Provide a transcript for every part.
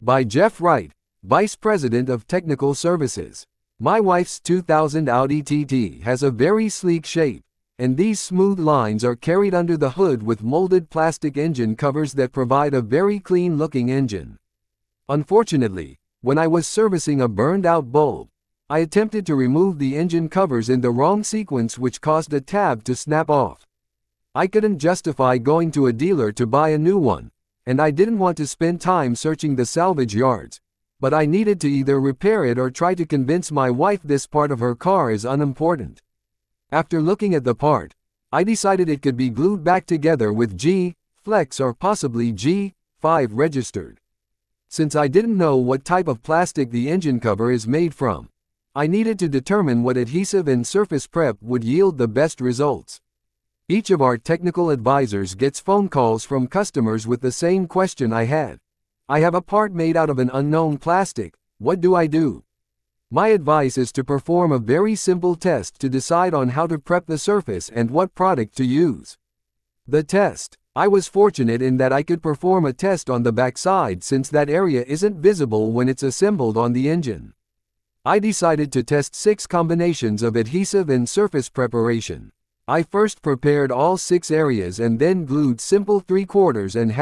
By Jeff Wright, Vice President of Technical Services. My wife's 2000 Audi TT has a very sleek shape, and these smooth lines are carried under the hood with molded plastic engine covers that provide a very clean-looking engine. Unfortunately, when I was servicing a burned-out bulb, I attempted to remove the engine covers in the wrong sequence, which caused a tab to snap off. I couldn't justify going to a dealer to buy a new one, and I didn't want to spend time searching the salvage yards, but I needed to either repair it or try to convince my wife this part of her car is unimportant. After looking at the part, I decided it could be glued back together with G-Flex or possibly G5 registered. Since I didn't know what type of plastic the engine cover is made from, I needed to determine what adhesive and surface prep would yield the best results. Each of our technical advisors gets phone calls from customers with the same question I had. I have a part made out of an unknown plastic, what do I do? My advice is to perform a very simple test to decide on how to prep the surface and what product to use. The test. I was fortunate in that I could perform a test on the backside since that area isn't visible when it's assembled on the engine. I decided to test 6 combinations of adhesive and surface preparation. I first prepared all 6 areas and then glued simple 3/4 and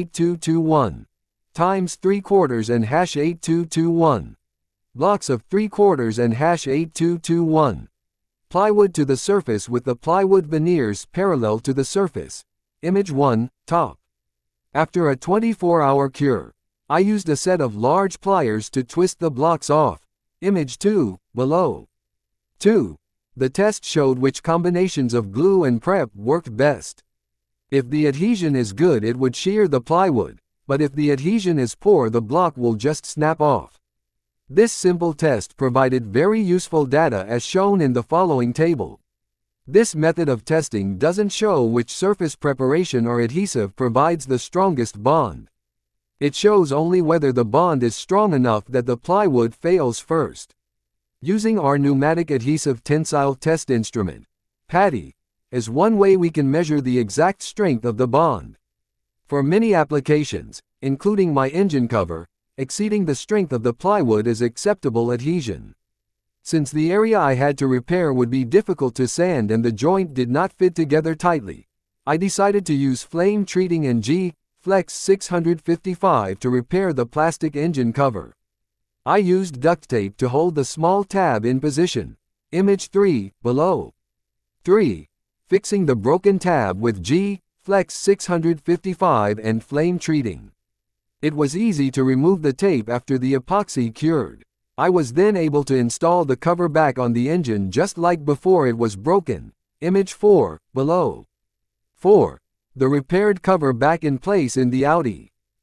#8221 times 3/4 and #8221 blocks of 3/4 and #8221 plywood to the surface with the plywood veneers parallel to the surface. Image 1, top. After a 24-hour cure, I used a set of large pliers to twist the blocks off. Image 2, below. 2. The test showed which combinations of glue and prep worked best. If the adhesion is good, it would shear the plywood, but if the adhesion is poor, the block will just snap off. This simple test provided very useful data as shown in the following table. This method of testing doesn't show which surface preparation or adhesive provides the strongest bond. It shows only whether the bond is strong enough that the plywood fails first. Using our pneumatic adhesive tensile test instrument, PATI, is one way we can measure the exact strength of the bond. For many applications, including my engine cover, exceeding the strength of the plywood is acceptable adhesion. Since the area I had to repair would be difficult to sand and the joint did not fit together tightly, I decided to use flame treating and G-Flex 655 to repair the plastic engine cover. I used duct tape to hold the small tab in position. Image 3, below. 3. Fixing the broken tab with G-Flex 655 and flame treating. It was easy to remove the tape after the epoxy cured. I was then able to install the cover back on the engine just like before it was broken. Image 4, below. 4. The repaired cover back in place in the Audi.